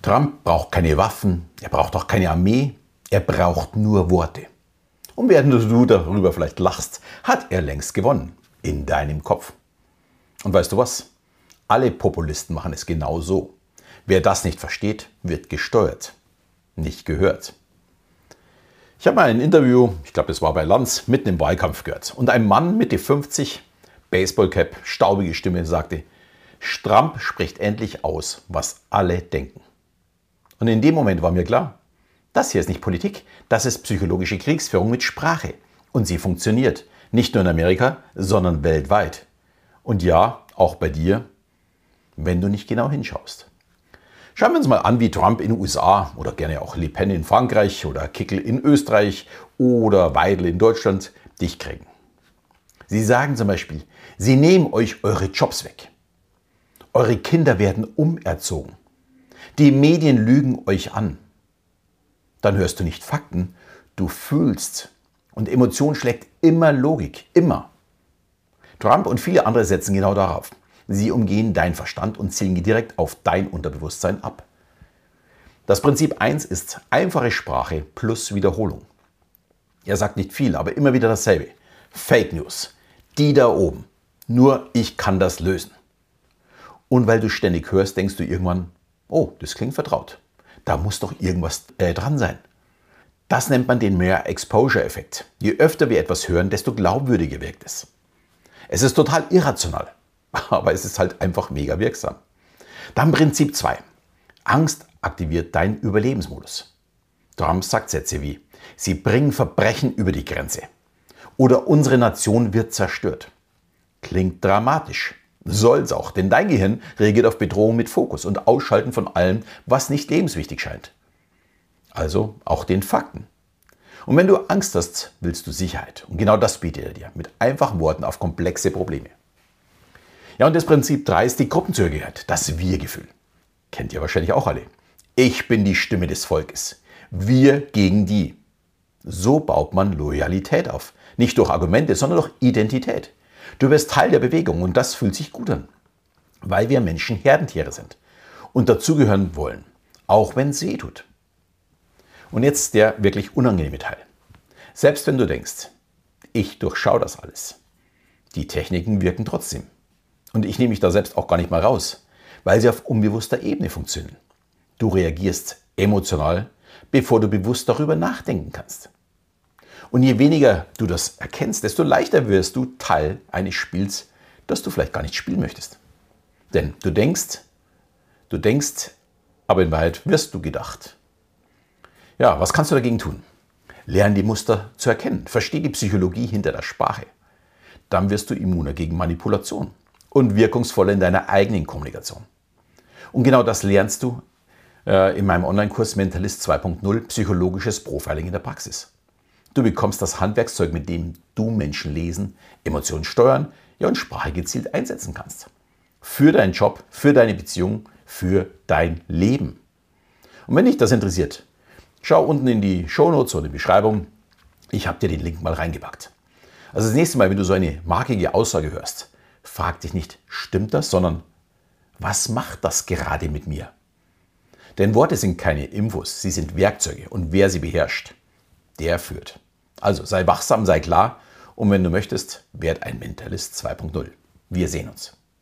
Trump braucht keine Waffen, er braucht auch keine Armee, er braucht nur Worte. Und während du darüber vielleicht lachst, hat er längst gewonnen. In deinem Kopf. Und weißt du was? Alle Populisten machen es genau so. Wer das nicht versteht, wird gesteuert, nicht gehört. Ich habe mal ein Interview, ich glaube, das war bei Lanz, mitten im Wahlkampf gehört. Und ein Mann Mitte 50, Baseballcap, staubige Stimme, sagte, Trump spricht endlich aus, was alle denken. Und in dem Moment war mir klar, das hier ist nicht Politik, das ist psychologische Kriegsführung mit Sprache. Und sie funktioniert. Nicht nur in Amerika, sondern weltweit. Und ja, auch bei dir, wenn du nicht genau hinschaust. Schauen wir uns mal an, wie Trump in den USA oder gerne auch Le Pen in Frankreich oder Kickl in Österreich oder Weidel in Deutschland dich kriegen. Sie sagen zum Beispiel, sie nehmen euch eure Jobs weg. Eure Kinder werden umerzogen. Die Medien lügen euch an. Dann hörst du nicht Fakten, du fühlst. Und Emotion schlägt immer Logik, immer. Trump und viele andere setzen genau darauf. Sie umgehen deinen Verstand und zielen direkt auf dein Unterbewusstsein ab. Das Prinzip 1 ist einfache Sprache plus Wiederholung. Er sagt nicht viel, aber immer wieder dasselbe. Fake News. Die da oben. Nur ich kann das lösen. Und weil du ständig hörst, denkst du irgendwann, oh, das klingt vertraut. Da muss doch irgendwas dran sein. Das nennt man den Mere Exposure-Effekt. Je öfter wir etwas hören, desto glaubwürdiger wirkt es. Es ist total irrational, aber es ist halt einfach mega wirksam. Dann Prinzip 2. Angst aktiviert deinen Überlebensmodus. Trump sagt Sätze wie, sie bringen Verbrechen über die Grenze. Oder unsere Nation wird zerstört. Klingt dramatisch. Soll's auch, denn dein Gehirn reagiert auf Bedrohung mit Fokus und Ausschalten von allem, was nicht lebenswichtig scheint. Also auch den Fakten. Und wenn du Angst hast, willst du Sicherheit. Und genau das bietet er dir mit einfachen Worten auf komplexe Probleme. Ja, und das Prinzip 3 ist die Gruppenzugehörigkeit, das Wir-Gefühl. Kennt ihr wahrscheinlich auch alle. Ich bin die Stimme des Volkes. Wir gegen die. So baut man Loyalität auf. Nicht durch Argumente, sondern durch Identität. Du wirst Teil der Bewegung und das fühlt sich gut an. Weil wir Menschen Herdentiere sind und dazugehören wollen, auch wenn es weh tut. Und jetzt der wirklich unangenehme Teil. Selbst wenn du denkst, ich durchschaue das alles, die Techniken wirken trotzdem. Und ich nehme mich da selbst auch gar nicht mal raus, weil sie auf unbewusster Ebene funktionieren. Du reagierst emotional, bevor du bewusst darüber nachdenken kannst. Und je weniger du das erkennst, desto leichter wirst du Teil eines Spiels, das du vielleicht gar nicht spielen möchtest. Denn du denkst, aber in Wahrheit wirst du gedacht. Ja, was kannst du dagegen tun? Lern die Muster zu erkennen. Versteh die Psychologie hinter der Sprache. Dann wirst du immuner gegen Manipulation und wirkungsvoller in deiner eigenen Kommunikation. Und genau das lernst du in meinem Online-Kurs Mentalist 2.0 Psychologisches Profiling in der Praxis. Du bekommst das Handwerkszeug, mit dem du Menschen lesen, Emotionen steuern, ja, und Sprache gezielt einsetzen kannst. Für deinen Job, für deine Beziehung, für dein Leben. Und wenn dich das interessiert, schau unten in die Shownotes oder die Beschreibung. Ich habe dir den Link mal reingepackt. Also das nächste Mal, wenn du so eine markige Aussage hörst, frag dich nicht, stimmt das, sondern was macht das gerade mit mir? Denn Worte sind keine Infos, sie sind Werkzeuge und wer sie beherrscht, der führt. Also sei wachsam, sei klar und wenn du möchtest, werd ein Mentalist 2.0. Wir sehen uns.